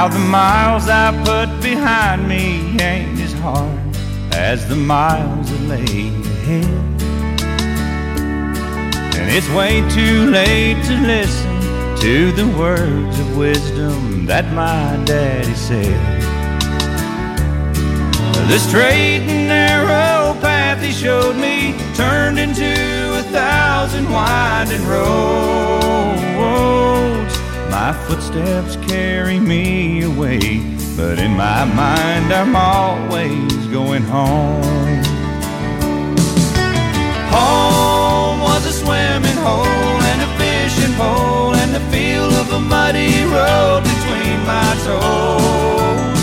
Now the miles I put behind me ain't as hard as the miles that lay ahead. And it's way too late to listen to the words of wisdom that my daddy said. The straight and narrow path he showed me turned into 1,000 winding roads. My footsteps carry me away, but in my mind I'm always going home. Home was a swimming hole and a fishing pole and the feel of a muddy road between my toes.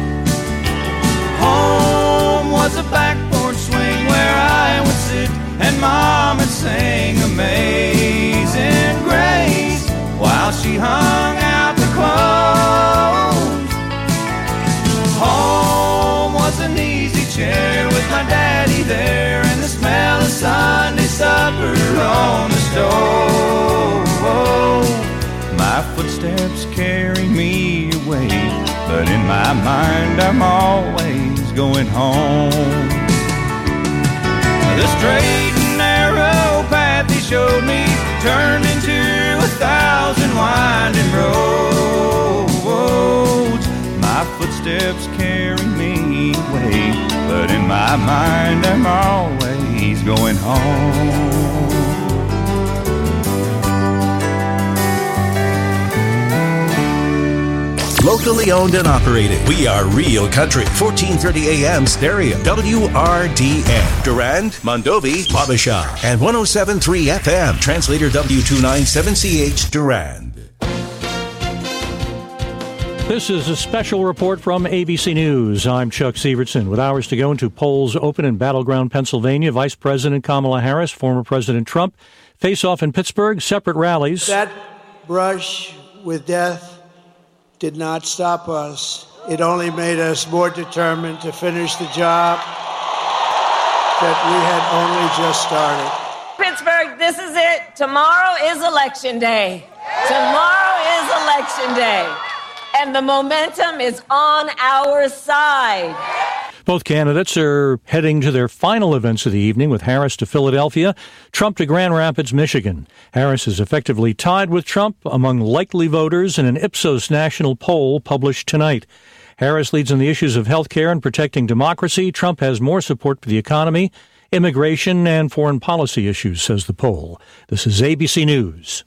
Home was a back porch swing where I would sit and Mom would sing Amazing Grace while she hung out the clothes. Home was an easy chair with my daddy there and the smell of Sunday supper on the stove. My footsteps carry me away, but in my mind I'm always going home. The straight and narrow path he showed me turned into 1,000 winding roads. My footsteps carry me away, but in my mind I'm always going home. Locally owned and operated. We are Real Country. 1430 AM stereo. WRDN. Durand, Mondovi, Wabasha. And 107.3 FM. Translator W297CH Durand. This is a special report from ABC News. I'm Chuck Sievertson. With hours to go into polls open in battleground Pennsylvania, Vice President Kamala Harris, former President Trump, face off in Pittsburgh, separate rallies. That brush with death did not stop us. It only made us more determined to finish the job that we had only just started. Pittsburgh, this is it. Tomorrow is Election Day. Tomorrow is Election Day. And the momentum is on our side. Both candidates are heading to their final events of the evening, with Harris to Philadelphia, Trump to Grand Rapids, Michigan. Harris is effectively tied with Trump among likely voters in an Ipsos national poll published tonight. Harris leads on the issues of health care and protecting democracy. Trump has more support for the economy, immigration, and foreign policy issues, says the poll. This is ABC News.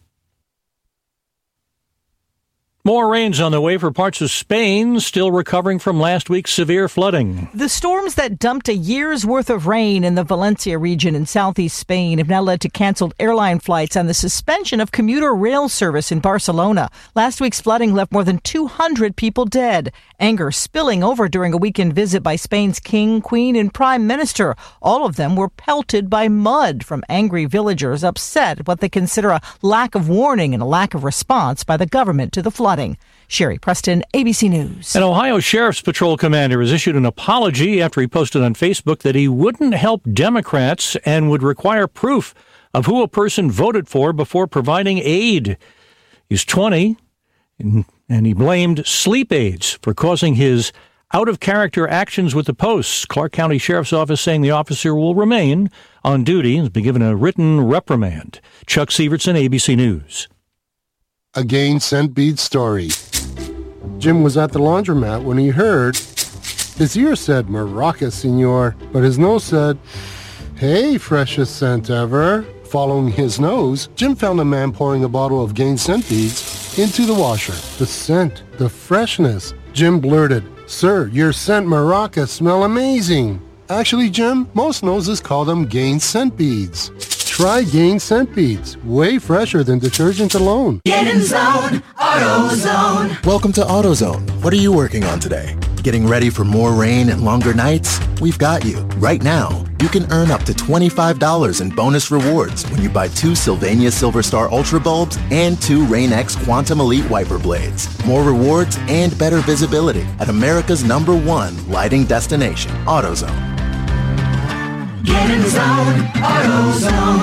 More rains on the way for parts of Spain, still recovering from last week's severe flooding. The storms that dumped a year's worth of rain in the Valencia region in southeast Spain have now led to canceled airline flights and the suspension of commuter rail service in Barcelona. Last week's flooding left more than 200 people dead. Anger spilling over during a weekend visit by Spain's king, queen, and prime minister. All of them were pelted by mud from angry villagers upset at what they consider a lack of warning and a lack of response by the government to the flooding. Sherry Preston, ABC News. An Ohio Sheriff's Patrol commander has issued an apology after he posted on Facebook that he wouldn't help Democrats and would require proof of who a person voted for before providing aid. He's 20, and he blamed sleep aids for causing his out-of-character actions with the posts. Clark County Sheriff's Office saying the officer will remain on duty and has been given a written reprimand. Chuck Sievertson, ABC News. A Gain Scent Beads story. Jim was at the laundromat when he heard his ear said, "Maraca, senor," but his nose said, "Hey, freshest scent ever." Following his nose, Jim found a man pouring a bottle of Gain Scent Beads into the washer. The scent, the freshness. Jim blurted, "Sir, your scent Maraca smell amazing." Actually, Jim, most noses call them Gain Scent Beads. Try Gain Scent Beads. Way fresher than detergent alone. Get in zone, AutoZone. Welcome to AutoZone. What are you working on today? Getting ready for more rain and longer nights? We've got you. Right now, you can earn up to $25 in bonus rewards when you buy 2 Sylvania Silver Star Ultra bulbs and 2 Rain-X Quantum Elite wiper blades. More rewards and better visibility at America's #1 lighting destination, AutoZone. Get in zone, AutoZone.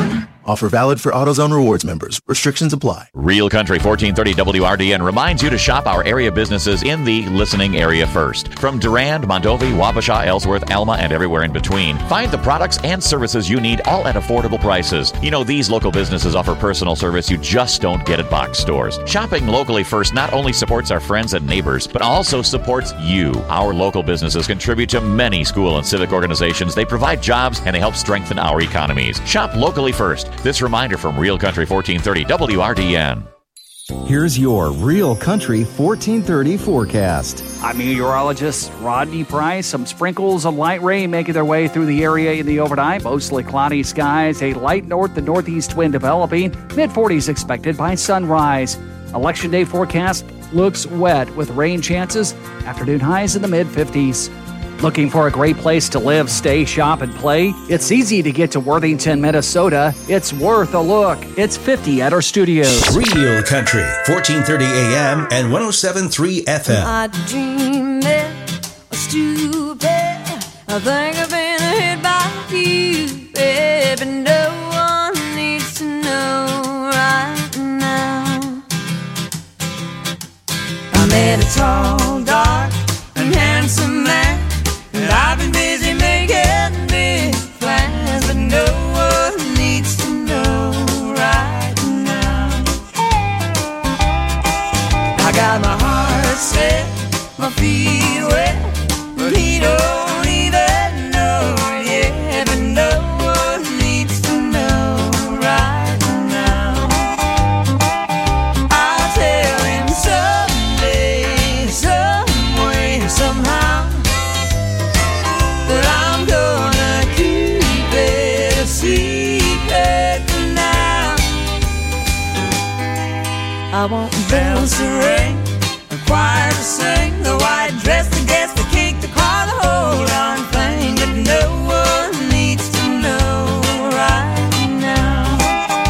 Offer valid for AutoZone Rewards members. Restrictions apply. Real Country 1430 WRDN reminds you to shop our area businesses in the listening area first. From Durand, Mondovi, Wabasha, Ellsworth, Alma, and everywhere in between, find the products and services you need all at affordable prices. You know, these local businesses offer personal service you just don't get at box stores. Shopping locally first not only supports our friends and neighbors, but also supports you. Our local businesses contribute to many school and civic organizations. They provide jobs and they help strengthen our economies. Shop locally first. This reminder from Real Country 1430 WRDN. Here's your Real Country 1430 forecast. I'm meteorologist Rodney Price. Some sprinkles of light rain making their way through the area in the overnight. Mostly cloudy skies, a light north to northeast wind developing. Mid-40s expected by sunrise. Election day forecast looks wet with rain chances. Afternoon highs in the mid-50s. Looking for a great place to live, stay, shop, and play? It's easy to get to Worthington, Minnesota. It's worth a look. It's 50 at our studios. Real Country, 1430 AM and 107.3 FM. I dream it was stupid. I think I've been hit by you, baby. No one needs to know right now. I met a tall, dark, and handsome man. And I've been busy making big plans, but no one needs to know right now. I got my heart set, my feet wet, but he don't even know yet. But no one needs to know right now. I'll tell him someday, some way, somehow. I want bells to ring, a choir to sing, the white dress to guess, the cake to call, the whole darn thing. But no one needs to know right now.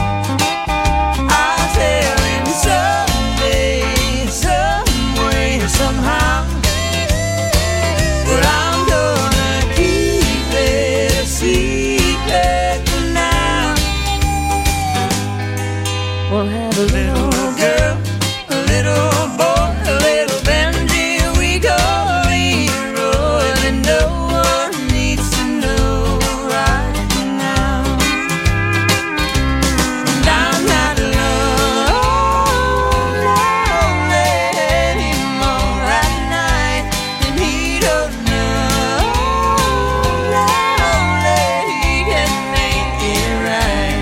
I'll tell him someday, some way, somehow. But I'm gonna keep it a secret for now. We'll have a little girl, a little boy, a little Benji, we call Leroy, and no one needs to know right now. And I'm not lonely anymore at night, and he don't know lonely, he can make it right.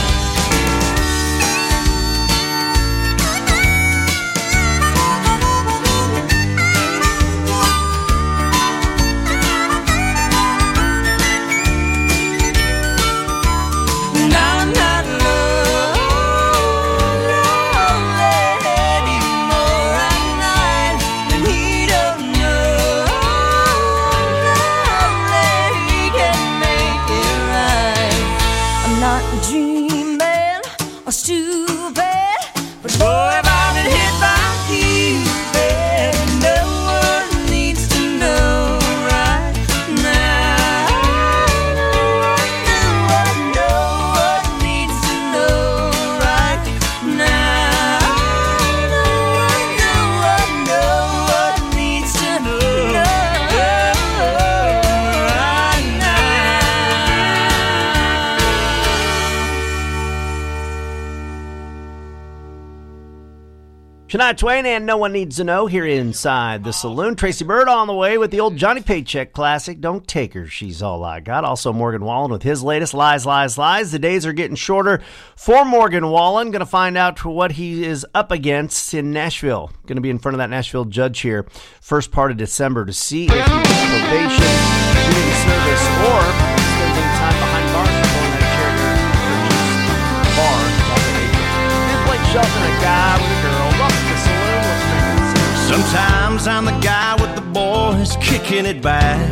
And I'm not lonely anymore at night, and he don't know lonely, he can make it right. I'm not dreaming or stupid, but boy, if I've been hit by you, baby, no one needs to know right now. No one needs to know right now. No one needs to know right now. Shania Twain and No One Needs to Know here inside the saloon. Tracy Bird on the way with the old Johnny Paycheck classic, Don't Take Her, She's All I Got. Also Morgan Wallen with his latest, Lies, Lies, Lies. The days are getting shorter for Morgan Wallen. Going to find out what he is up against in Nashville. Going to be in front of that Nashville judge here first part of December to see if he gets probation, community service, or spends any time behind bars for going to a charity bar. Blake Shelton, a guy with a girl. Welcome to Saloon. Let's make it serious. Sometimes I'm the guy with the boys kicking it back,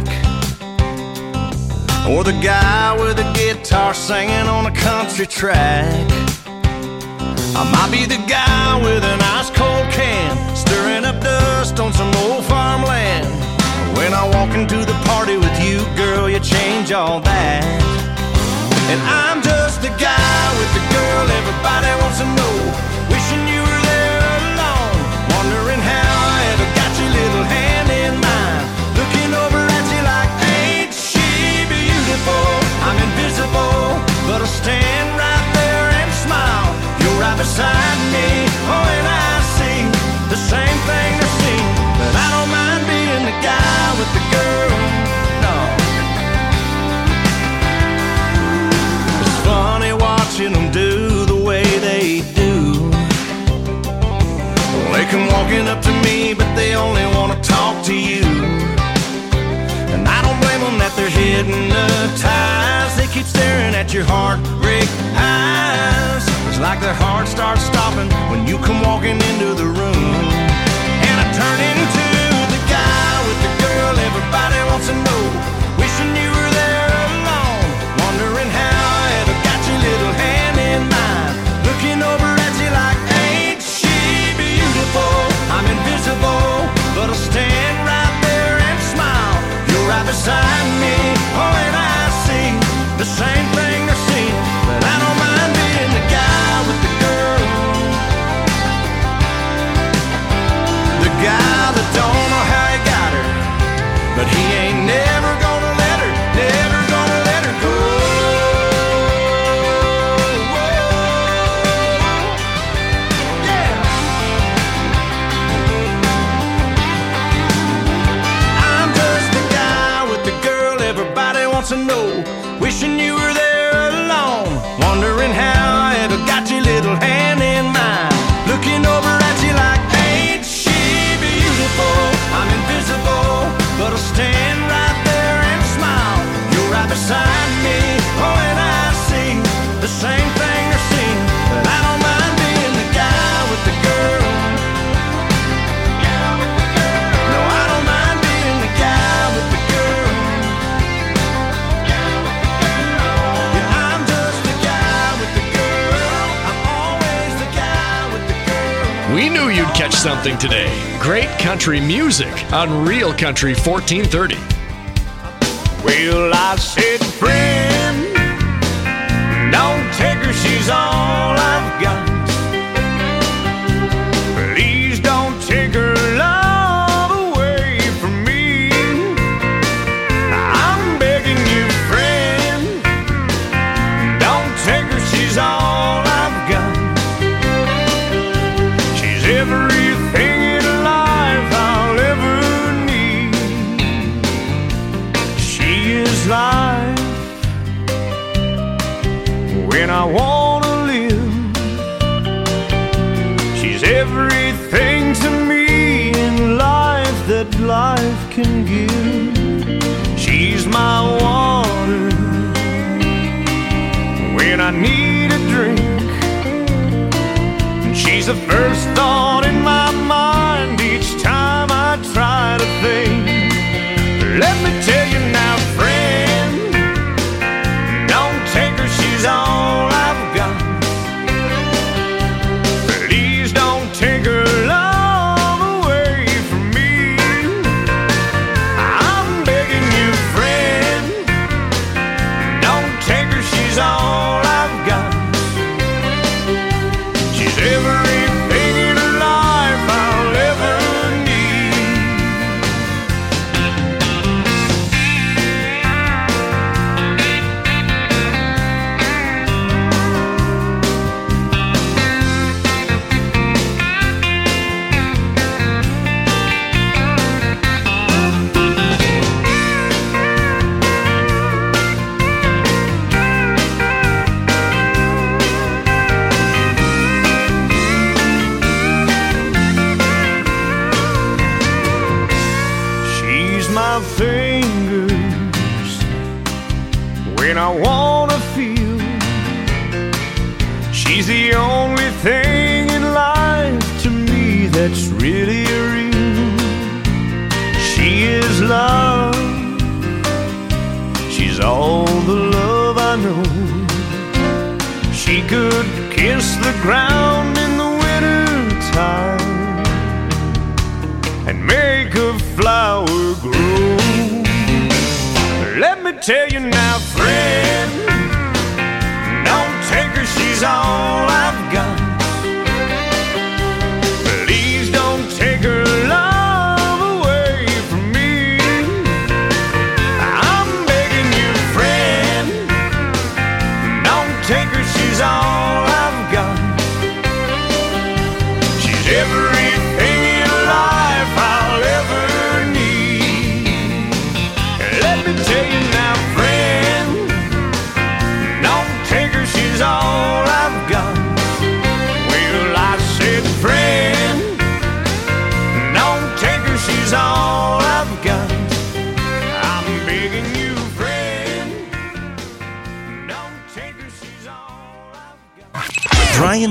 or the guy with a guitar singing on a country track. I might be the guy with an ice cold can, stirring up dust on some old farmland. When I walk into the party with you, girl, you change all that. And I'm just the guy with the everybody wants to know. Wishing you were there alone, wondering how I ever got your little hand in mine. Looking over at you like, ain't she beautiful? I'm invisible, but I'll stand right there and smile. You're right beside me, oh, and I see the same thing they're seeing. But I don't mind being the guy with the girl, no. It's funny watching them do the way they do. They come walking up to me, but they only want to talk to you. And I don't blame them that they're hypnotized. They keep staring at your heartbreak eyes. It's like their heart starts stopping when you come walking into the room. And I turn into the guy with the girl everybody wants to know. Wishing you were there alone, wondering how I ever got your little hand in mine. Looking over at you like, ain't she beautiful? I'm invisible, but I'll stand right there and smile. You're right beside me, oh, and I see the same thing they're seeing. But I don't mind being the guy with the girl, the guy that don't know how he got her, but he ain't never gonna let her, never gonna let her go. Yeah. I'm just the guy with the girl everybody wants to know. Wishing you were there alone, wondering how I ever got your little hand in mine. Looking over at you like, ain't she beautiful? I'm invisible, but I'll stand right there and smile. You're right beside me, oh, and I see the same thing they're seeing. But I don't mind being the guy with the girl. No, I don't mind being the guy with the girl. Yeah, I'm just the guy with the girl. I'm always the guy with the girl. We knew you'd catch something today. Great country music on Real Country 1430. Well, I said, friend, don't take her, she's all I've got. Please don't take her love away from me. I'm begging you, friend, don't take her, she's all I've got. She's everything in life I'll ever need. She is life when I wanna live. She's everything to me in life that life can give. She's my water when I need a drink. She's the first thought in my mind each time I try to think. Let me tell you now, friend, don't take her, she's all I've got. Please don't take her love away from me. I'm begging you, friend, don't take her, she's all I've got. She's everything in life I'll ever need. She's my fingers when I wanna feel. She's the only thing in life to me that's really real. She is love. She's all the love I know. She could kiss the ground in the winter time and make a flower grow. Let me tell you now, friend, don't take her, she's all I've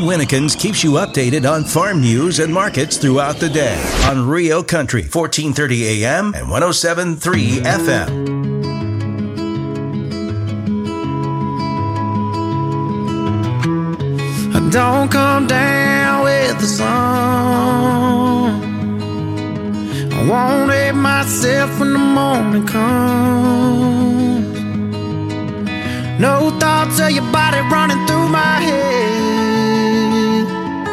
Winnekins keeps you updated on farm news and markets throughout the day on Rio Country, 1430 AM and 107.3 FM. Don't come down with the sun. I won't hate myself when the morning comes. No thoughts of your body running through my head.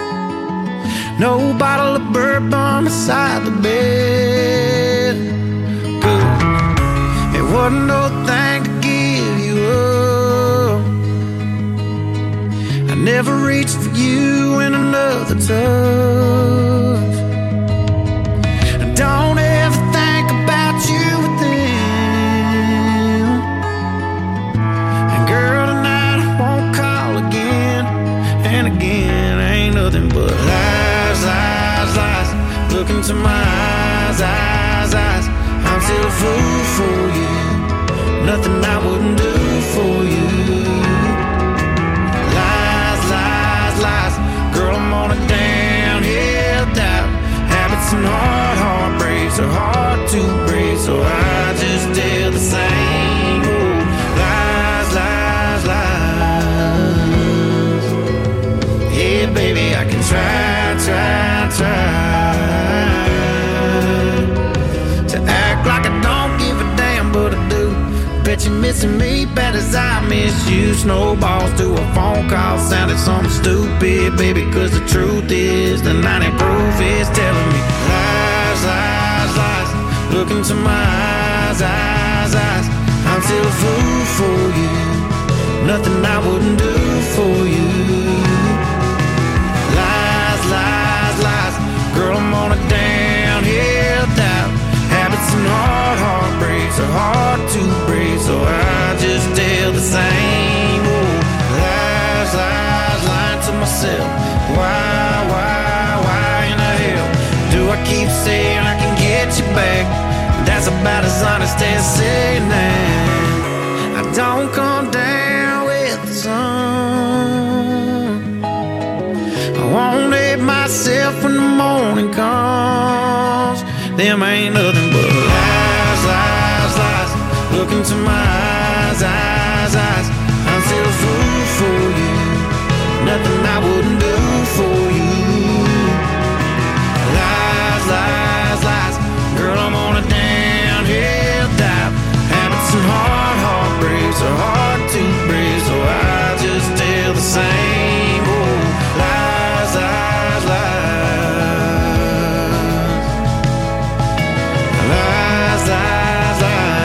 No bottle of bourbon beside the bed. Good. It wasn't no thing to give you up. I never reached for you in another touch. I don't ever think about you with them. And girl, tonight I won't call again. And again, ain't nothing but lies, lies, lies. Look into my eyes, eyes, eyes. I'm still a fool for you. Nothing I wouldn't do for you. Lies. Girl, I'm on a downhill dive. Habits and heartbreaks are hard to break, so I just tell the same old lies, lies, lies. Yeah, baby, I can try to act like I don't give a damn, but I do. Bet you're missing me bad as I miss you. Snowballs to a phone call sounded something stupid, baby, cause the truth is the 90 proof is telling me lies, lies, lies. Look into my eyes, eyes, eyes. I'm still a fool for you. Nothing I wouldn't do for you. Lies, lies, lies. Girl, I'm on a downhill dive. Habits and heartbreaks are hard to break, so I just tell the same old lies, lies, lying to myself. Why in the hell do I keep saying I can get you back? That's about as honest as saying that. I don't come down with the sun. I won't hate myself when the morning comes. Them ain't nothing but lies, lies, lies. Look into my eyes, eyes, eyes. I'm still a fool for you. Nothing I wouldn't do for you. Lies, lies, lies. Girl, I'm on a downhill dive. Habits and heartbreaks are hard to break, so I just tell the same old lies, lies, lies. Lies, lies,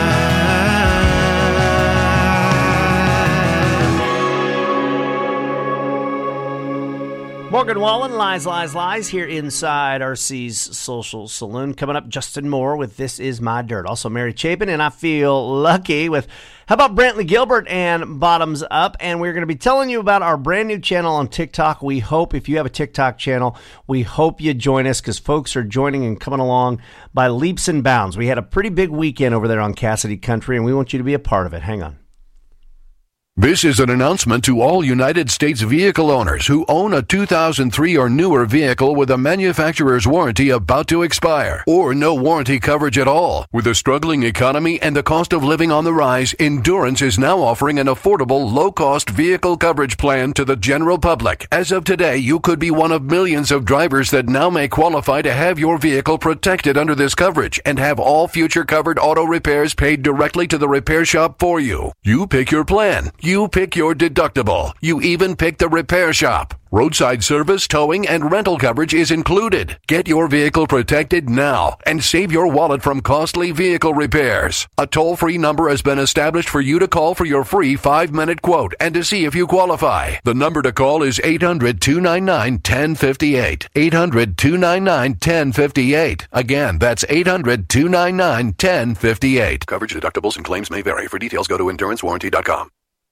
lies. Morgan Wallen, Lies, Lies, Lies, here inside RC's Social Saloon. Coming up, Justin Moore with This Is My Dirt. Also, Mary Chapin, and I feel lucky with, how about Brantley Gilbert and Bottoms Up? And we're going to be telling you about our brand new channel on TikTok. We hope, if you have a TikTok channel, we hope you join us, because folks are joining and coming along by leaps and bounds. We had a pretty big weekend over there on Cassidy Country, and we want you to be a part of it. Hang on. This is an announcement to all United States vehicle owners who own a 2003 or newer vehicle with a manufacturer's warranty about to expire, or no warranty coverage at all. With a struggling economy and the cost of living on the rise, Endurance is now offering an affordable, low-cost vehicle coverage plan to the general public. As of today, you could be one of millions of drivers that now may qualify to have your vehicle protected under this coverage and have all future covered auto repairs paid directly to the repair shop for you. You pick your plan. You pick your deductible. You even pick the repair shop. Roadside service, towing, and rental coverage is included. Get your vehicle protected now and save your wallet from costly vehicle repairs. A toll-free number has been established for you to call for your free 5-minute quote and to see if you qualify. The number to call is 800-299-1058. 800-299-1058. Again, that's 800-299-1058. Coverage, deductibles, and claims may vary. For details, go to endurancewarranty.com.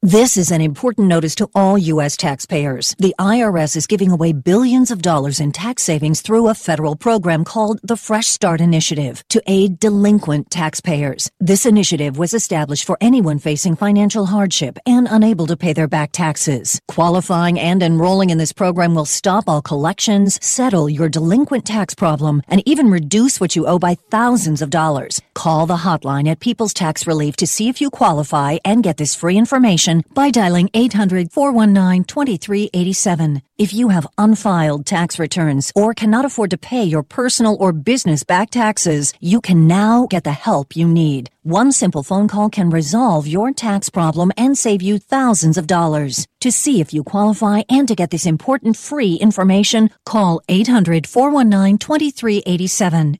This is an important notice to all U.S. taxpayers. The IRS is giving away billions of dollars in tax savings through a federal program called the Fresh Start Initiative to aid delinquent taxpayers. This initiative was established for anyone facing financial hardship and unable to pay their back taxes. Qualifying and enrolling in this program will stop all collections, settle your delinquent tax problem, and even reduce what you owe by thousands of dollars. Call the hotline at People's Tax Relief to see if you qualify and get this free information by dialing 800-419-2387. If you have unfiled tax returns or cannot afford to pay your personal or business back taxes, you can now get the help you need. One simple phone call can resolve your tax problem and save you thousands of dollars. To see if you qualify and to get this important free information, call 800-419-2387.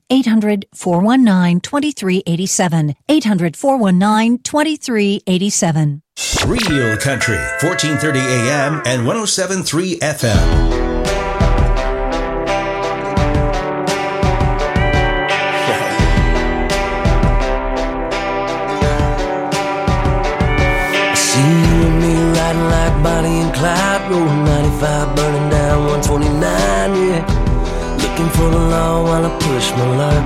800-419-2387. 800-419-2387. Real Country, 1430 AM and 107.3 FM. Bonnie and Clyde, road 95, burning down 129, yeah. Looking for the law while I push my luck.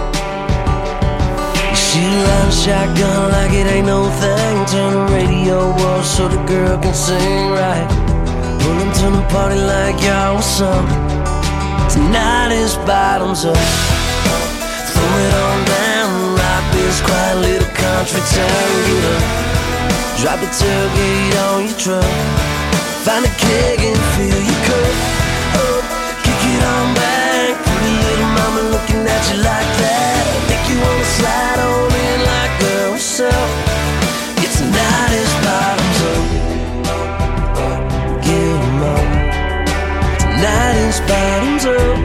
You shoot a line shotgun like it ain't no thing. Turn the radio off so the girl can sing right. Pull them to the party like y'all was up. Tonight is bottoms up. Throw it on down, rock this quiet little country town. Get up. Drop the tailgate on your truck. Find a keg and fill your cup up. Kick it on back. Pretty little mama looking at you like that. Make you wanna slide on in like, girl, what's up? It's tonight is bottoms up. Get 'em up. Tonight is bottoms up.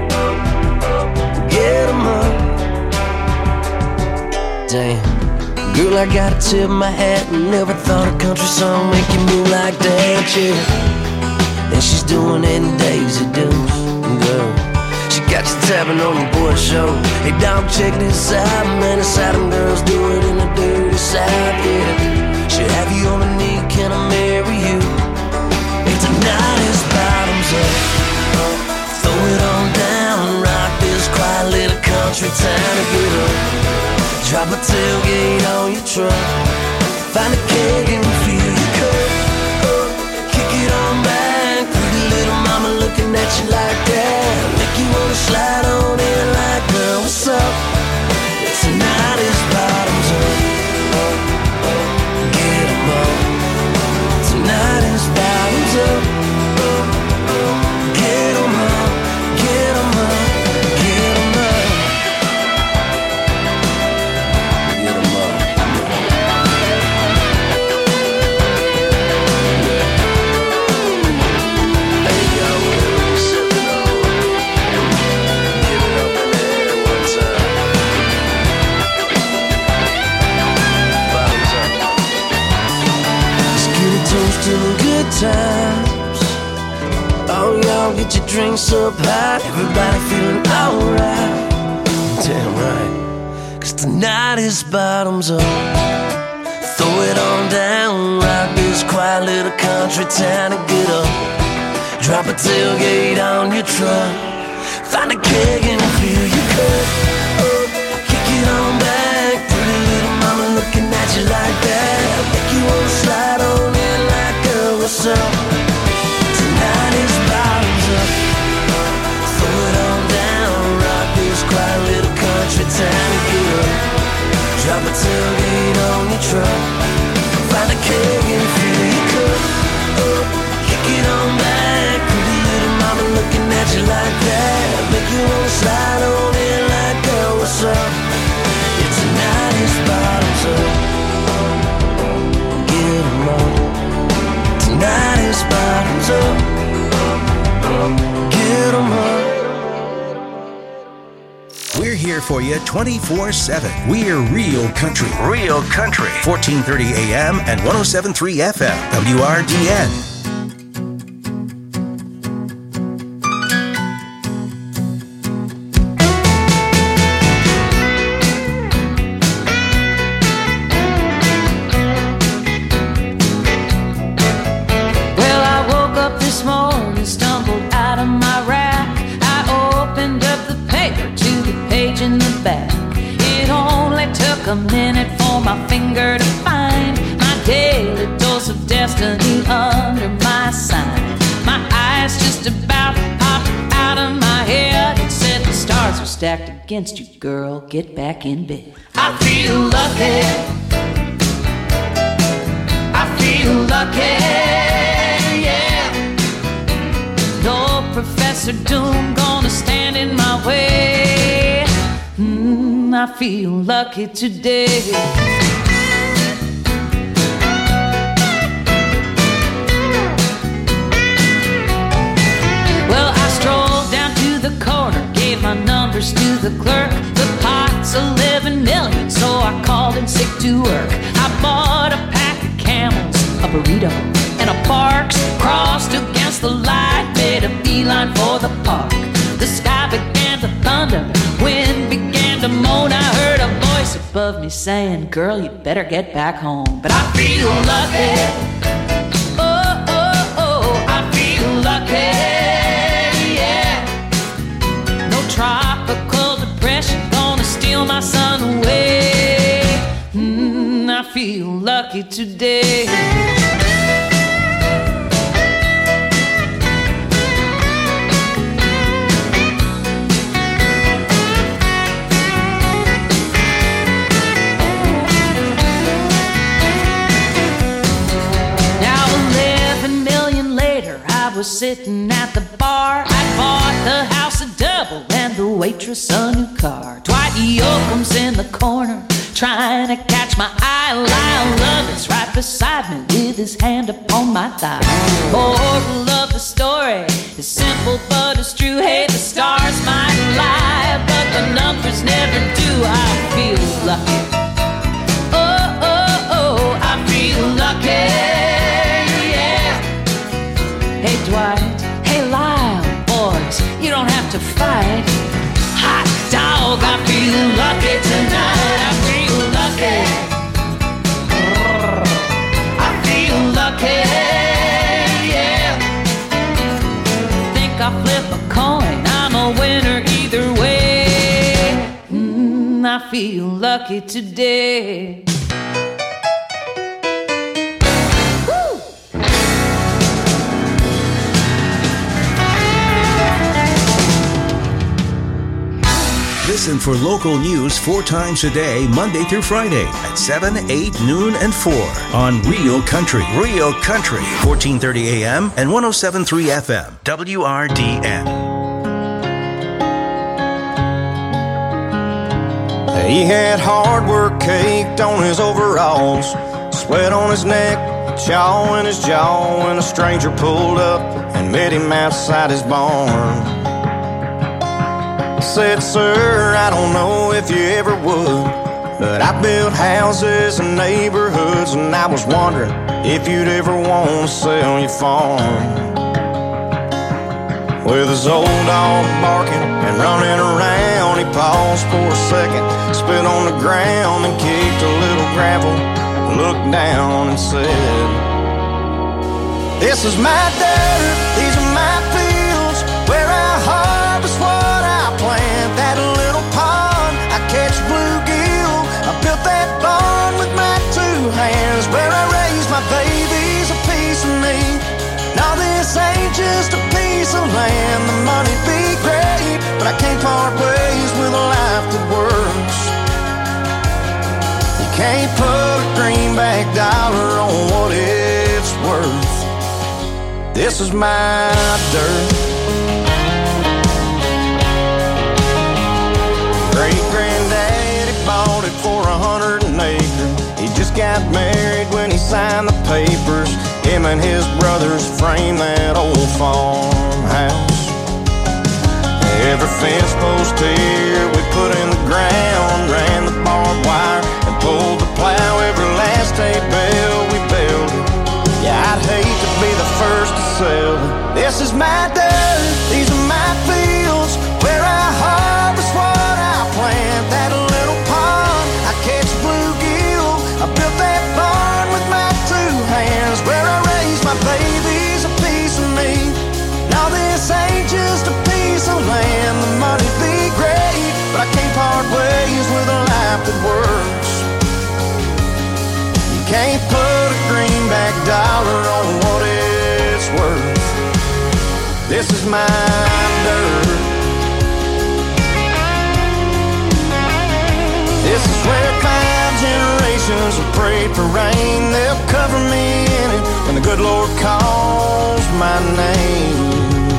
Get 'em up. Damn. Girl, I gotta tip my hat. Never thought a country song make you move like that, yeah. And she's doing it in Daisy Dukes, girl. She got you tapping on your boy show. Hey, dog, check this out, man. It's how them girls do it in the dirty South, yeah. She'll have you on a knee, can I marry you? And tonight is bottoms up. Throw it on down, rock this quiet little country town to get up. Drop a tailgate on your truck. Find a keg and fill your cup up. Kick it on back. Pretty little mama looking at you like that. Make you wanna slide on in like, girl, what's up? Tonight is bottoms up. Get 'em up. Tonight is bottoms up. Get 'em up. Get 'em up. Get 'em up. Good times. Oh, y'all get your drinks up high. Everybody feeling alright. Damn right. 'Cause tonight is bottoms up. Throw it on down. Rock this quiet little country town and get up. Drop a tailgate on your truck. Find a keg and fill your cup up. Kick it on back. Pretty little mama looking at you like that. Make you wanna slide on in like, girl, what's up? Tonight is bottoms up. Throw it on down. Rock this quiet little country town and get up. Drop a tailgate on your truck. Find a keg and fill your cup up. Kick it on back. Pretty little mama looking at you like that. Make you wanna slide on in like, girl, what's up? Yeah, tonight is bottoms up. Get 'em up. Tonight is bottoms up. Get 'em up. We're here for you 24/7. We're Real Country. Real Country. 1430 AM and 107.3 FM. WRDN. back. It only took a minute for my finger to find my daily dose of destiny under my sign. My eyes just about popped out of my head. It said the stars were stacked against you, girl. Get back in bed. I feel lucky. I feel lucky, yeah. No Professor Doom gonna stand in my way. I feel lucky today. Well, I strolled down to the corner, gave my numbers to the clerk. The pot's 11 million, so I called in sick to work. I bought a pack of Camels, a burrito, and a Barks. Crossed against the light, made a beeline for the park. The sky began to thunder, wind began to moan. I heard a voice above me saying, girl, you better get back home. But I feel lucky. Oh, oh, oh, I feel lucky, yeah. No tropical depression gonna steal my sun away. I feel lucky today. I was sitting at the bar. I bought the house a double and the waitress a new car. Dwight Yoakam's in the corner trying to catch my eye. Lyle Lovett's right beside me with his hand upon my thigh. Moral of the story is simple but it's true. Hey, the stars might lie, but the numbers never do. I feel lucky. Oh, oh, oh, I feel lucky. Hey Dwight, hey Lyle, boys, you don't have to fight. Hot dog, I feel lucky tonight. I feel lucky. I feel lucky, yeah. Think I'll flip a coin, I'm a winner either way. I feel lucky today. Listen for local news 4 times a day, Monday through Friday at 7, 8, noon, and 4 on Real Country. Real Country, 1430 AM and 107.3 FM, WRDN. He had hard work caked on his overalls, sweat on his neck, chaw in his jaw, when a stranger pulled up and met him outside his barn. Said, sir, I don't know if you ever would, but I built houses and neighborhoods, and I was wondering if you'd ever want to sell your farm. With his old dog barking and running around, he paused for a second, spit on the ground and kicked a little gravel, looked down and said, this is my dirt, these are my fields, where I harvest what I plant. That little pond, I catch bluegill, I built that barn with my 2 hands, where I raise my babies, a piece of me. Now this ain't just a piece of land, the money'd be great, but I can't part ways with a life that works. You can't put a greenback dollar on what it's worth. This is my dirt. Great-granddaddy bought it for 100 an acre. He just got married when he signed the papers. Him and his brothers framed that old farmhouse. Every fence post here we put in the ground, ran the barbed wire and pulled the plow. Every last hay bale we built it. Yeah, I'd hate to be the first to sell it. This is my dirt, these are my fields, where I harvest what I plant. That little pond, I catch bluegill, I built that barn with my 2 hands, where I raise my babies, a piece of me. Now this ain't just a piece of land, the money'd be great, but I can't part ways can't put a greenback dollar on what it's worth. This is my dirt. This is where 5 generations have prayed for rain. They'll cover me in it when the good Lord calls my name.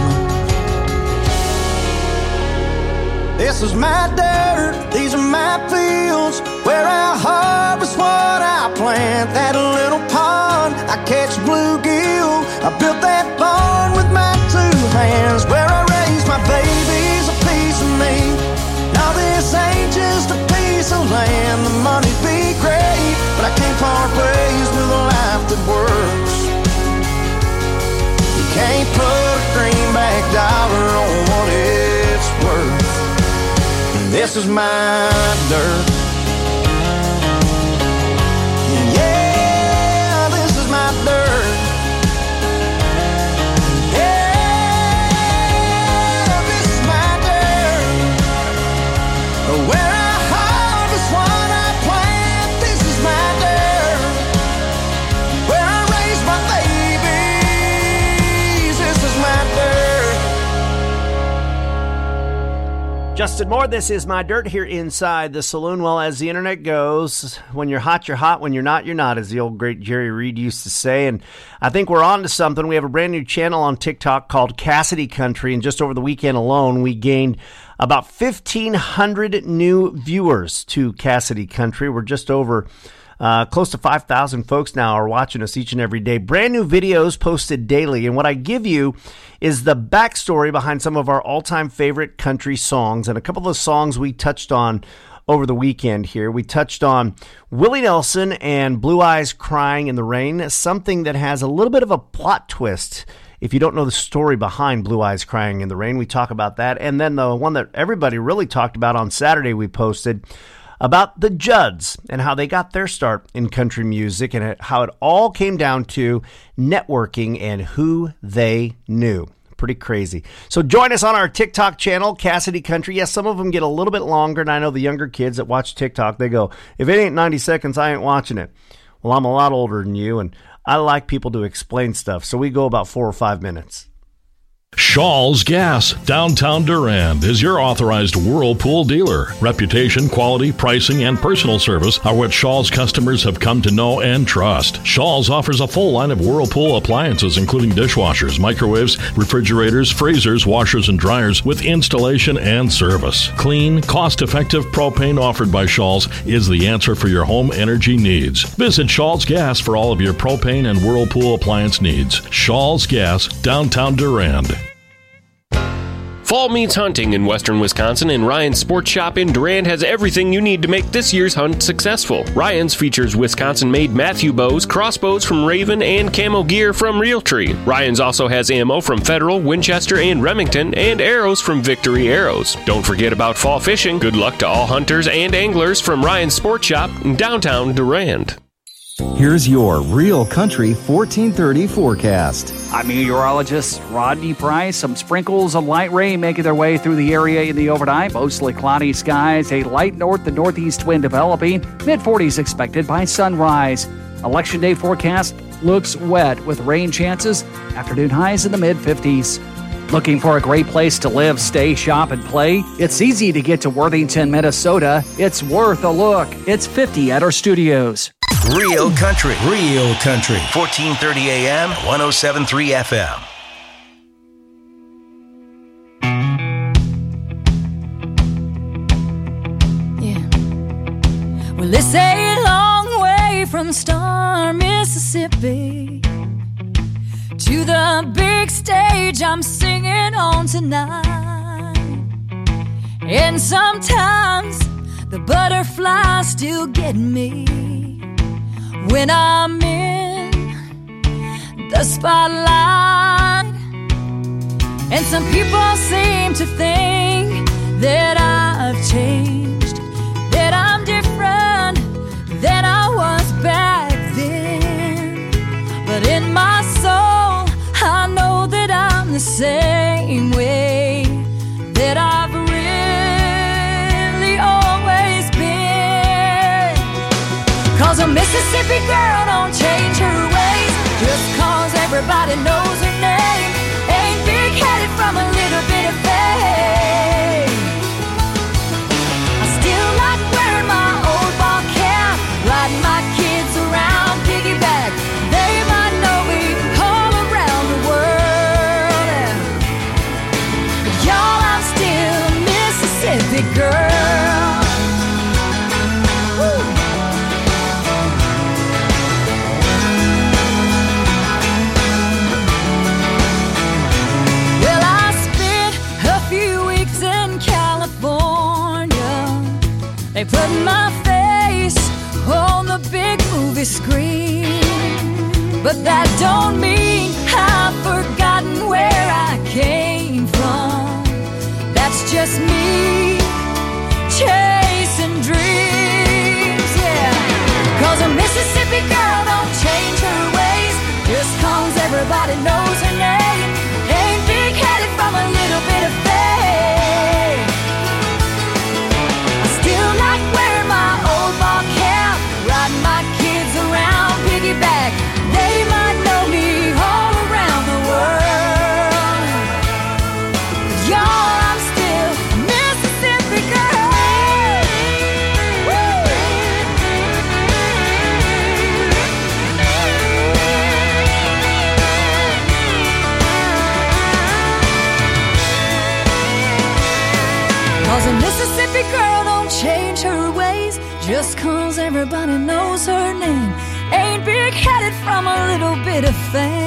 This is my dirt, these are my fields, where I harvest what I plant. That little pond, I catch bluegill. I built that barn with my 2 hands, where I raise my babies, a piece of me. Now this ain't just a piece of land. The money'd be great, but I can't part ways with a life that works. You can't put a greenback dollar on what it's worth. This is my dirt. Yeah, this is my dirt. Yeah, this is my dirt. Where I harvest what I plant. This is my dirt. Where I raise my babies. This is my dirt. Justin Moore, this is my dirt here inside the saloon. Well, as the internet goes, when you're hot, you're hot. When you're not, as the old great Jerry Reed used to say. And I think we're on to something. We have a brand new channel on TikTok called Cassidy Country. And just over the weekend alone, we gained about 1,500 new viewers to Cassidy Country. We're just over close to 5,000 folks now are watching us each and every day. Brand new videos posted daily. And what I give you is the backstory behind some of our all-time favorite country songs. And a couple of the songs we touched on over the weekend here. We touched on Willie Nelson and Blue Eyes Crying in the Rain, something that has a little bit of a plot twist. If you don't know the story behind Blue Eyes Crying in the Rain, we talk about that. And then the one that everybody really talked about on Saturday, we posted about the Judds and how they got their start in country music and how it all came down to networking and who they knew. Pretty crazy. So join us on our TikTok channel, Cassidy Country. Yes, some of them get a little bit longer, and I know the younger kids that watch TikTok, they go, if it ain't 90 seconds, I ain't watching it. Well, I'm a lot older than you, and I like people to explain stuff, so we go about 4 or 5 minutes. Shaw's Gas, downtown Durand, is your authorized Whirlpool dealer. Reputation, quality, pricing, and personal service are what Shaw's customers have come to know and trust. Shaw's offers a full line of Whirlpool appliances, including dishwashers, microwaves, refrigerators, freezers, washers, and dryers, with installation and service. Clean, cost-effective propane offered by Shaw's is the answer for your home energy needs. Visit Shaw's Gas for all of your propane and Whirlpool appliance needs. Shaw's Gas, downtown Durand. Fall means hunting in western Wisconsin, and Ryan's Sports Shop in Durand has everything you need to make this year's hunt successful. Ryan's features Wisconsin-made Matthew bows, crossbows from Raven, and camo gear from Realtree. Ryan's also has ammo from Federal, Winchester, and Remington, and arrows from Victory Arrows. Don't forget about fall fishing. Good luck to all hunters and anglers from Ryan's Sports Shop in downtown Durand. Here's your Real Country 1430 forecast. I'm meteorologist Rodney Price. Some sprinkles of light rain making their way through the area in the overnight. Mostly cloudy skies. A light north to northeast wind developing. Mid-40s expected by sunrise. Election day forecast looks wet with rain chances. Afternoon highs in the mid-50s. Looking for a great place to live, stay, shop, and play? It's easy to get to Worthington, Minnesota. It's worth a look. It's 50 at our studios. Real Country. 1430 AM, 107.3 FM. Well, it's a long way from Star, Mississippi to the big stage I'm singing on tonight. And sometimes the butterflies still get me when I'm in the spotlight. And some people seem to think that I've changed, that I'm different than I was back then. But in my soul, I know that I'm the same way that I've really always been. 'Cause a Mississippi girl don't change her ways just 'cause everybody knows her name. Ain't big-headed from a little bit of fame. I still like wearing my old ball cap, riding my kids around piggyback. They might know me all around the world. But y'all, I'm still a Mississippi girl. Woo. Well, I spent a few weeks in California. They put my face on the big movie screen. But that don't mean I've forgotten where I came from. That's just me chasing dreams, yeah. 'Cause a Mississippi girl don't change her ways just 'cause everybody knows her name. Ain't big-headed from a little bit of fame. I still like wearing my old ball cap, riding my kids around piggyback. They might know me all around the world. But y'all, I'm still a Mississippi girl. Woo! A Mississippi girl don't change her ways just 'cause everybody knows her name. Ain't big-headed from a little bit of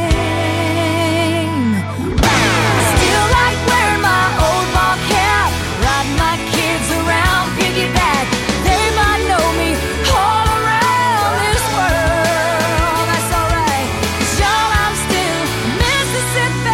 fame. I still like wearing my old ball cap, riding my kids around piggyback. They might know me all around this world. That's alright, 'cause y'all, I'm still Mississippi.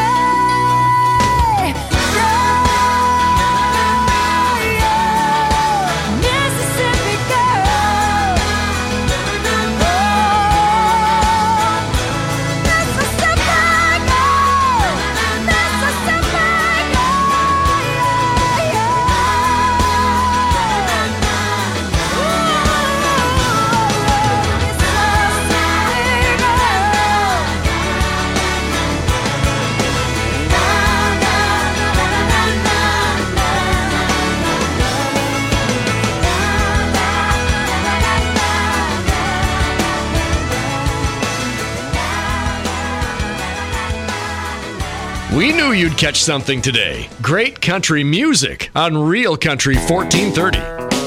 We knew you'd catch something today. Great country music on Real Country 1430.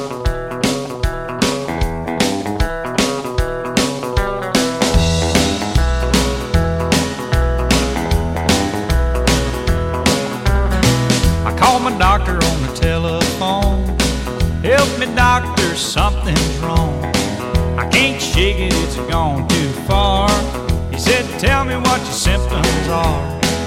I called my doctor on the telephone. Help me, doctor, something's wrong. I can't shake it, it's gone too far. He said, tell me what your symptoms are.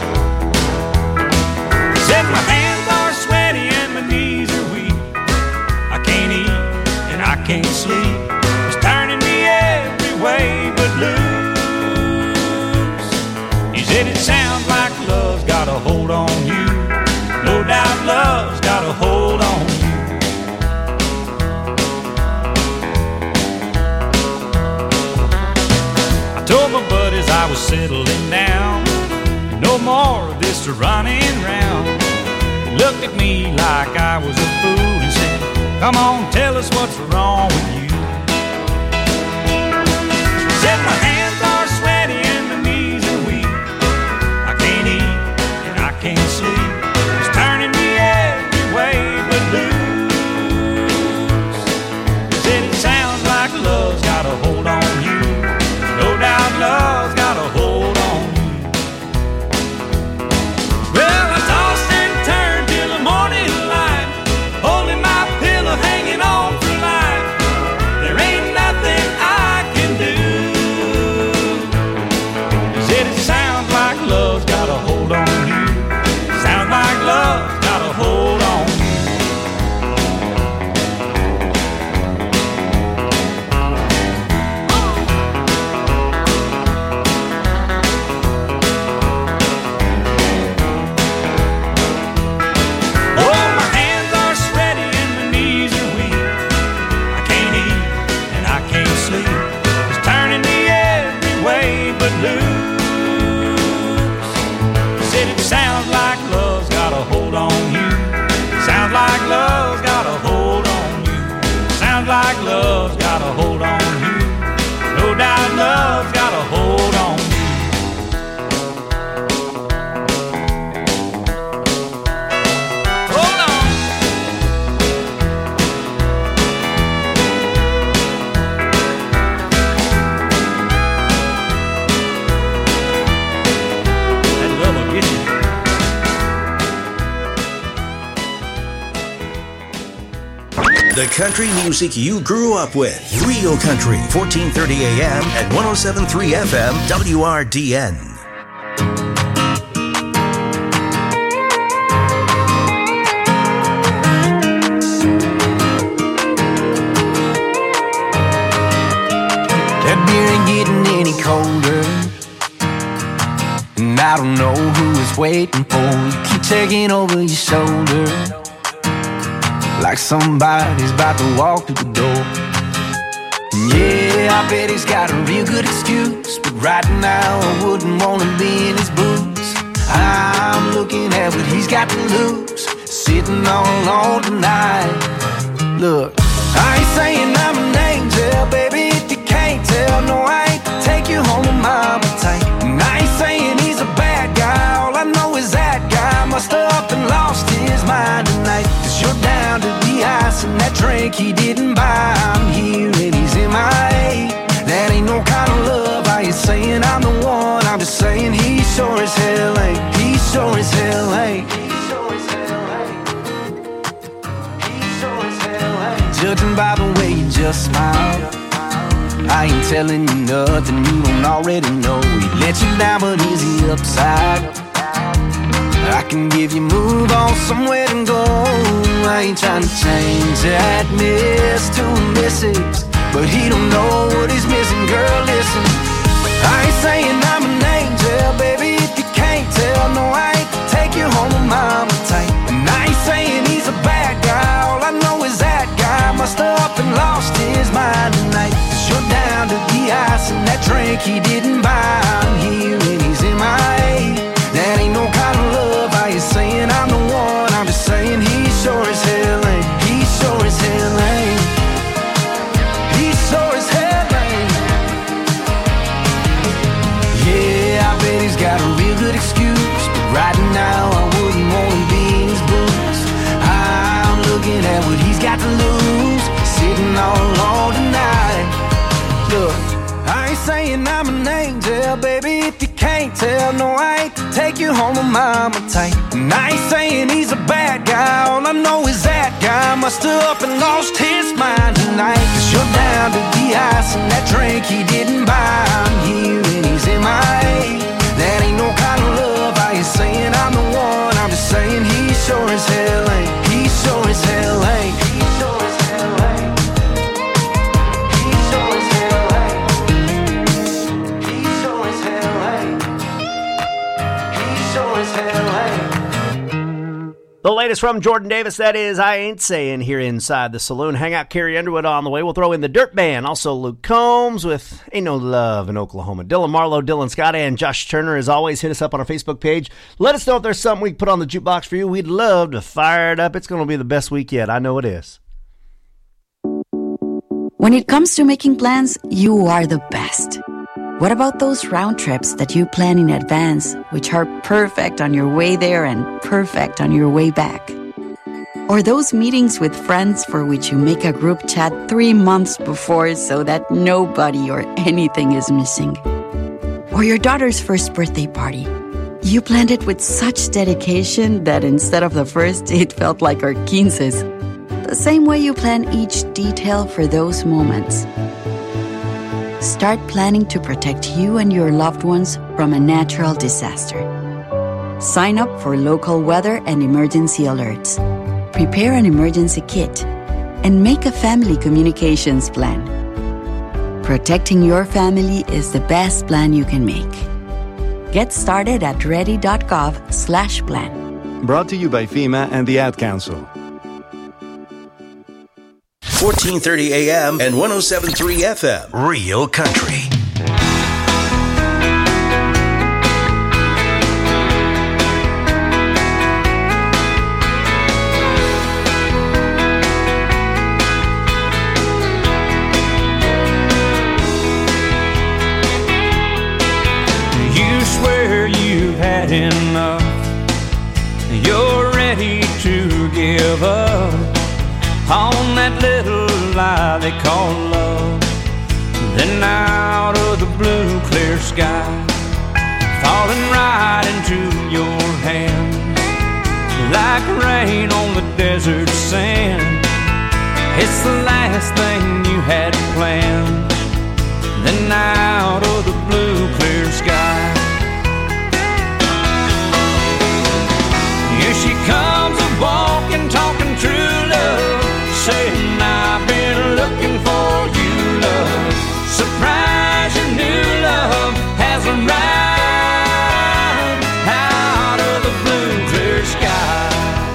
Said my hands are sweaty and my knees are weak. I can't eat and I can't sleep. It's turning me every way but loose. He said it sounds like love's got a hold on you. No doubt love's got a hold on you. I told my buddies I was settling down. No more of this running round. He looked at me like I was a fool and said, come on, tell us what's wrong with you. Said my hands are sweaty and my knees are weak. I can't eat and I can't sleep. It's turning me every way but loose. He said it sounds like love's got a hold on you. No doubt love's got a hold on you. Well, I tossed and turned till the morning light, holding my pillow, hanging on for life. like love's got a hold on you. No doubt love's got a hold on you. Hold on. That love will get you. The country music you grew up with. Real Country, 1430 AM and 107.3 FM, WRDN. That beer ain't getting any colder, and I don't know who is waiting for you. Keep taking over your shoulder, like somebody's about to walk through the door. And yeah, I bet he's got a real good excuse, but right now I wouldn't wanna be in his boots. I'm looking at what he's got to lose, sitting all alone tonight. Look, I ain't saying I'm an angel, baby, if you can't tell. No, I ain't to take you home to mama tight. And I ain't saying he's a bad guy, all I know is that guy must have up and lost his mind tonight. 'Cause you're down to the ice and that drink he didn't buy. I'm here and he's MIA. That ain't no kind of love. I ain't saying I'm the one, I'm just saying he sure as hell ain't. He sure as hell ain't. Judging by the way you just smile, I ain't telling you nothing you don't already know. He let you down, but he's the upside. I can give you move on somewhere to go. I ain't trying to change that miss to a misses, but he don't know what he's missing. Girl, listen, I ain't saying I'm an angel, baby, if you can't tell. No, I ain't to take you home with mama tight. And I ain't saying he's a bad guy, all I know is that guy must have up and lost his mind tonight. 'Cause you're down to the ice and that drink he didn't buy. I'm here and he's MIA. That ain't no kind of love. I ain't saying I'm the one, I'm just saying he sure as hell ain't. He sure as hell ain't. He sure as hell ain't. Yeah, I bet he's got a real good excuse, but right now I wouldn't want to be in his boots. I'm looking at what he's got to lose, sitting all alone tonight. Look, I ain't saying I'm an angel, baby, if you can't tell. No, I ain't to take you home with mama tight. And I ain't saying he's a bad guy, all I know is that guy must have up and lost his mind tonight. 'Cause you're down to the ice and that drink he didn't buy. I'm here and he's MIA. That ain't no kind of love. I ain't saying I'm the one, I'm just saying he sure as hell ain't. He sure as hell ain't. He sure as hell ain't. He sure as hell ain't. He sure as hell ain't. He sure as hell ain't. The latest from Jordan Davis, that is I Ain't Saying, here inside the saloon. Hang out, Carrie Underwood on the way. We'll throw in the Dirt Band. Also Luke Combs with Ain't No Love in Oklahoma. Dylan Marlowe, Dylan Scott, and Josh Turner. As always, hit us up on our Facebook page. Let us know if there's something we can put on the jukebox for you. We'd love to fire it up. It's going to be the best week yet. I know it is. When it comes to making plans, you are the best. What about those round trips that you plan in advance, which are perfect on your way there and perfect on your way back? Or those meetings with friends for which you make a group chat 3 months before so that nobody or anything is missing? Or your daughter's first birthday party. You planned it with such dedication that instead of the first, it felt like our 15s. The same way you plan each detail for those moments. Start planning to protect you and your loved ones from a natural disaster. Sign up for local weather and emergency alerts. Prepare an emergency kit. And make a family communications plan. Protecting your family is the best plan you can make. Get started at ready.gov/plan. Brought to you by FEMA and the Ad Council. 1430 AM and 107.3 FM. Real Country. enough. You're ready to give up on that little lie they call love. Then out of the blue clear sky, falling right into your hands, like rain on the desert sand. It's the last thing you had planned. Then out of the blue clear sky, here she comes a-walking, talking true love, saying I've been looking for you, love. Surprise, your new love has arrived out of the blue clear sky.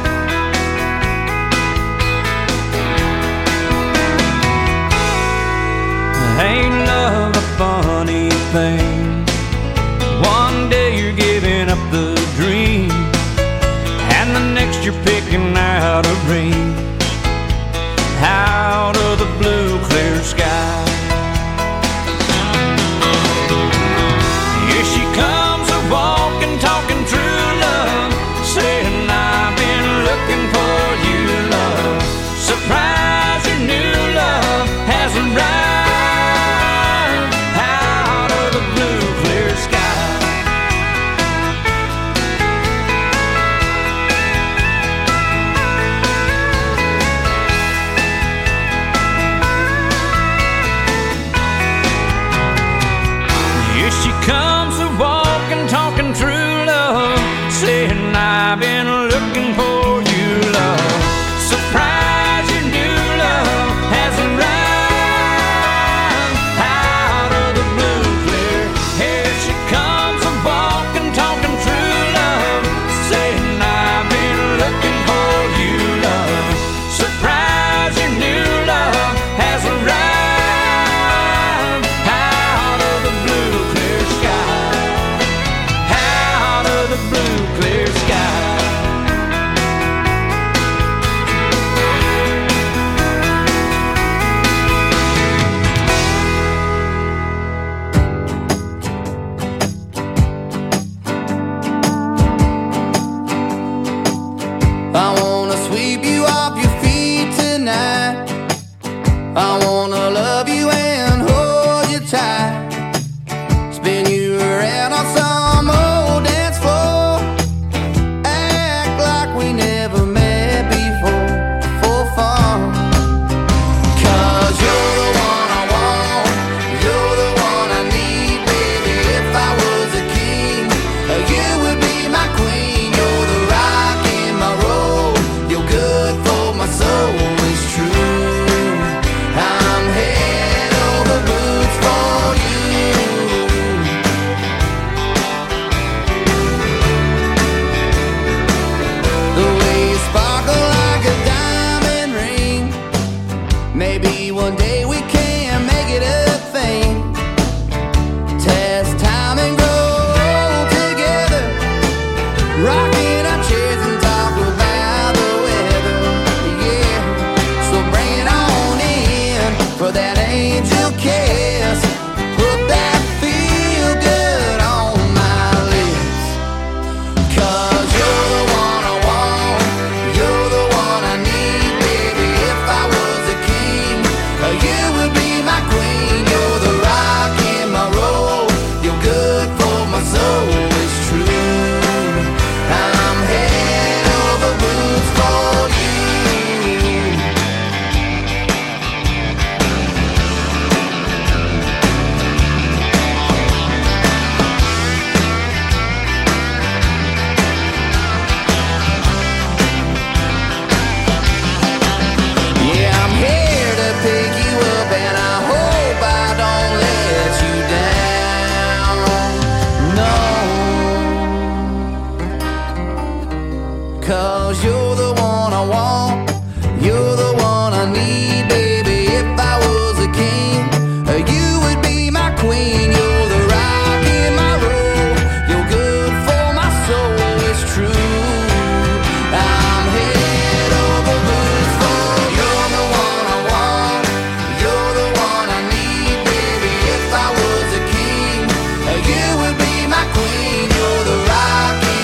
Ain't love a funny thing? One day you're giving up the dream, and the next you're picking out a ring out of the blue clear sky. Here she comes a-walking, talking true love, saying I've been looking for you, love. Surprise, your new love has arrived. I've been looking for you, love. Surprise, your new love has arrived out of the blue clear. Here she comes a-walking, talking true love, saying I've been looking for you, love. Surprise, your new love has arrived out of the blue clear sky, out of the blue clear sky. I wanna sweep you off your feet tonight. I wanna love you and hold you tight. Spin you around on some old dance floor. Act like we never met before, for fun. 'Cause you're the one I want, you're the one I need, baby. If I was a king, you would be my queen. You're the rock in my road, you're good for my soul, it's true. I'm head over boots for you. The way you sparkle like a diamond ring. Maybe one day we can make it a thing. Test time and grow together, rocking our chairs and talk about the weather. Yeah, so bring it on in for that angel kiss. Put that feel good on my lips. 'Cause you're the one I want, you're the one I need, baby. If I was a king, you would be my queen. You're the rock in my road, you're good for my soul, it's true. I'm head over boots for you. Yeah, I'm here to pick you up, and I hope I don't let you down. No, 'cause you're the one I want, you're the one I need, baby. If I was a king, you would be my queen. You're the rock in my road, you're good for my soul, it's true. I'm head over boots for you. You're the one I want, you're the one I need, baby. If I was a king, you would be my queen. You're the rock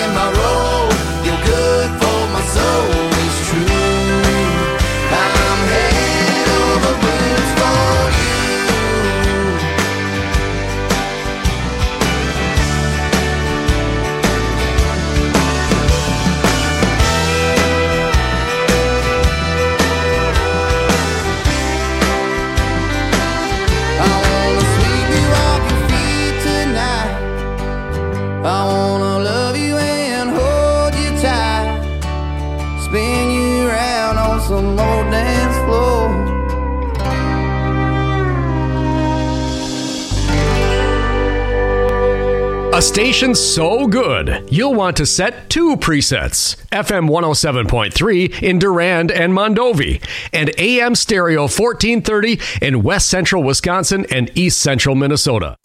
old dance floor. A station so good, you'll want to set 2 presets. FM 107.3 in Durand and Mondovi, and AM stereo 1430 in West Central Wisconsin and East Central Minnesota.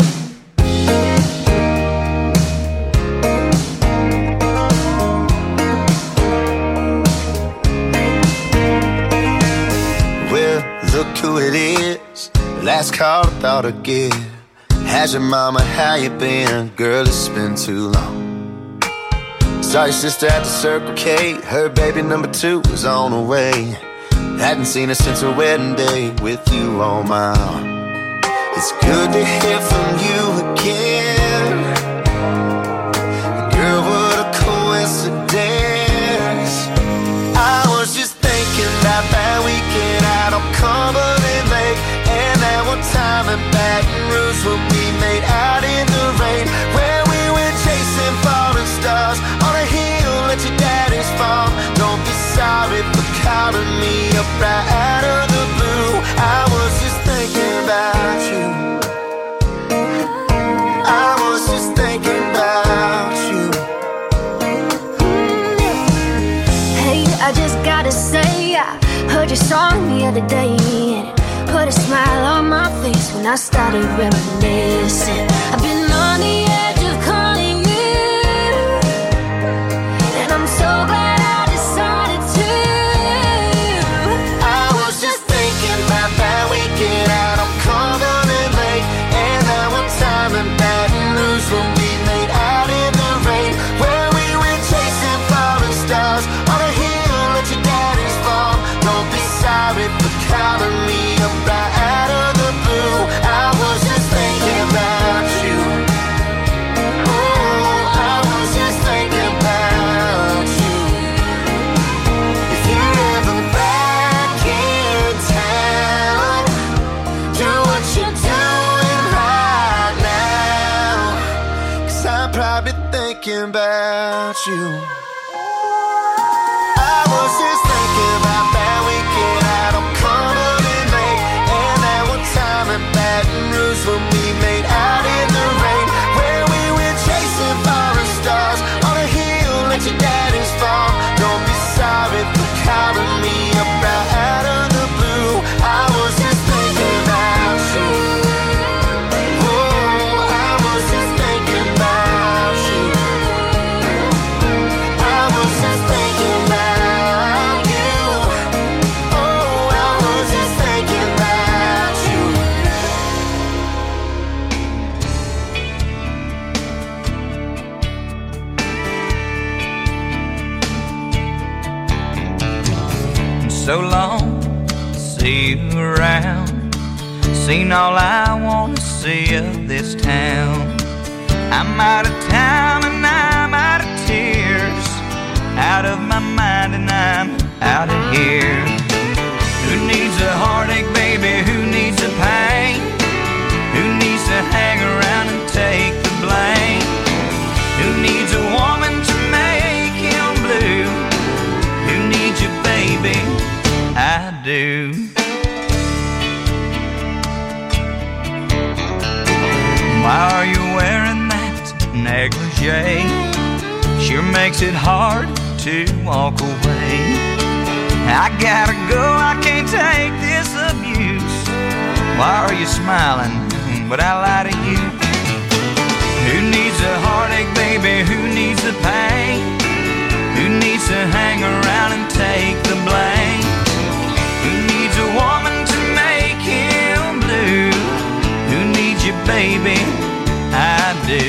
Well, look who it is. Last call I thought I'd give. How's your mama, how you been? Girl, it's been too long. Saw your sister at the Circle K. Her baby number 2 was on the way. Hadn't seen her since her wedding day with you on my arm. It's good to hear from you again. Girl, what a coincidence. I was just thinking about that weekend out on Cumberland Lake, and that one time in Baton Rouge when we made out in the rain, where we went chasing falling stars on a hill at your daddy's farm. Don't be sorry for calling me up right out of the blue. I was just thinking about you. I was just thinking about you. Hey, I just gotta say, I heard your song the other day, and it put a smile on my face when I started reminiscing. I've been on the edge of calling you, and I'm so glad I decided to. I was just thinking about that weekend out on Cumberland Lake, and that one time in Baton Rouge when we made out in the rain, where we went chasing falling stars on a hill at your daddy's farm. Don't be sorry for calling me up right out of the blue. I was just thinking about you. Oh, I was just thinking about you. If you're ever back in town, do what you're doing right now, 'cause I'm probably thinking about you. I was just thinking about that weekend out on Cumberland Lake, and that one time in Baton Rouge when we made out in the rain, where we went chasing falling stars on a hill at your daddy's farm. Don't be sorry for calling me up right out of the blue. I was just thinking about you. Oh, I was just thinking about you. I was just thinking about you. Oh, I was just thinking about you. So long, see you around. Seen all I want to see of this town. I'm out of town and I'm out of tears, out of my mind and I'm out of here. Who needs a heartache, baby? Who needs a pain? Who needs to hang around and take the blame? Who needs a woman to make him blue? Who needs you, baby? I do. Why are you wearing that negligee? Sure makes it hard to walk away. I gotta go, I can't take this abuse. Why are you smiling but I lie to you? Who needs a heartache, baby? Who needs the pain? Who needs to hang around and take the blame? Who needs a woman to make him blue? Who needs you, baby? I do.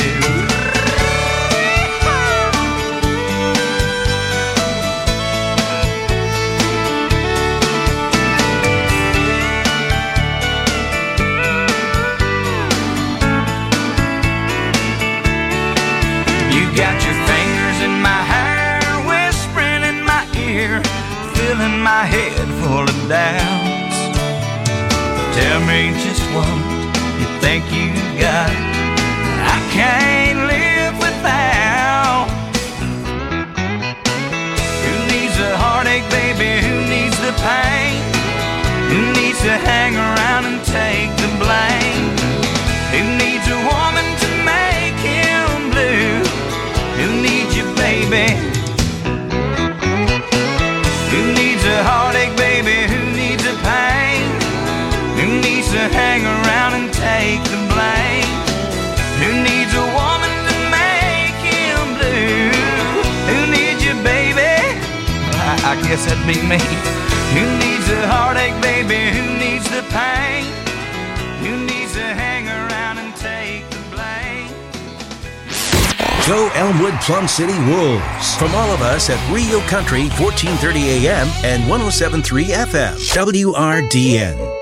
You got your fingers in my hair, whispering in my ear, filling my head full of doubts. Tell me just what you think you got, I can't live without. Who needs a heartache, baby? Who needs the pain? Who needs to hang around and take the blame? Who needs a woman to make him blue? Who needs you, baby? Who needs a heartache, baby? Who needs a pain? Who needs to hang around and take the blame? Who needs a woman to make him blue? Who needs you, baby? I guess that'd be me. Who needs a heartache, baby? Who needs the pain? Who needs to hang around and take the blame? Go Elmwood Plum City Wolves. From all of us at Rio Country, 1430 AM and 107.3 FM. WRDN.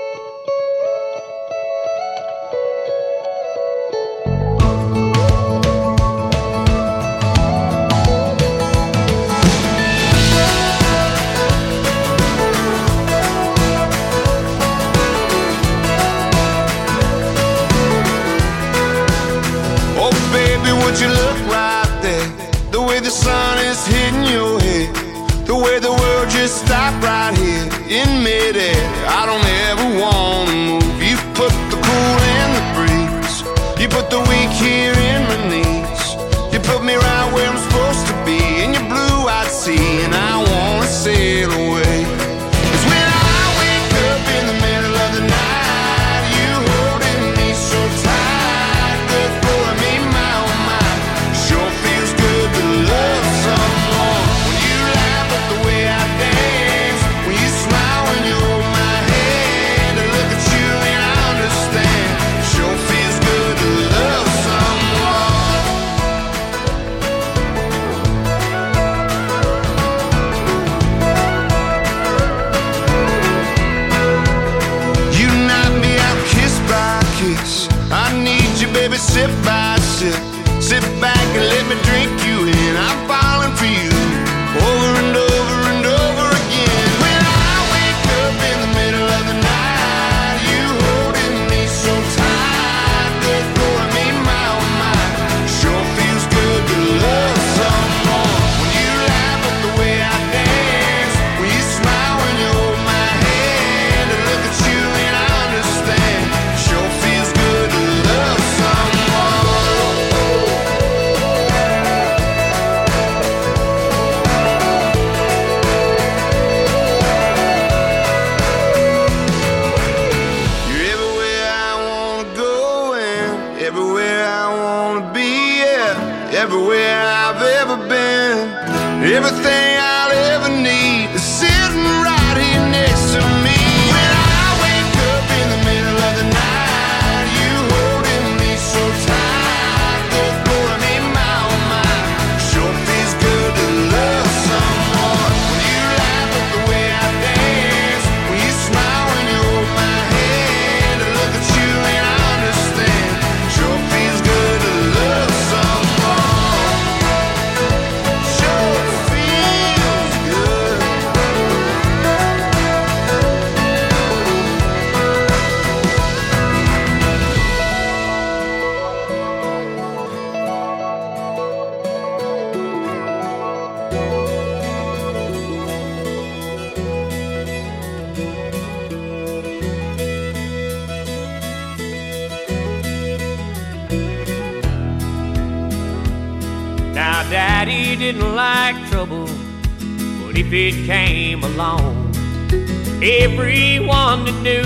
Would you look right there? The way the sun is hitting your head, the way the world just stopped right here in midair. I don't ever wanna move. You put the cool in the breeze. You put the weak here in my knees. You put me right where I'm supposed to be in your blue-eyed sea, and I wanna sail away. 'Cause when I wake up in the middle of the night, you holding me so tight, good for me, my sure feels good to love someone. When you laugh at the way I dance, when you smile when you hold my hand, I look at you and I understand. Sure feels good to love someone. You knock me out kiss by kiss. I need you, baby, sip by sip. Sit back and let me drink you in. I'm falling for you over and over and over again. When I wake up in the middle of the night, you holding me so tight, good for me, my oh my. Sure feels good to love someone. When you laugh at the way I dance, when you smile when you hold my hand, I look at you and I understand. Sure feels good to love someone. Everywhere I've ever been, everything I'll ever need is sitting right here next to me. When I wake up in the middle of the night, you holding me so tight, good for me, my oh my. Sure feels good to love someone. When you laugh at the way I dance, when you smile when you hold my hand, I look at you and I understand. Sure feels good to love someone. Now, Daddy didn't like trouble, but if it came along, everyone that knew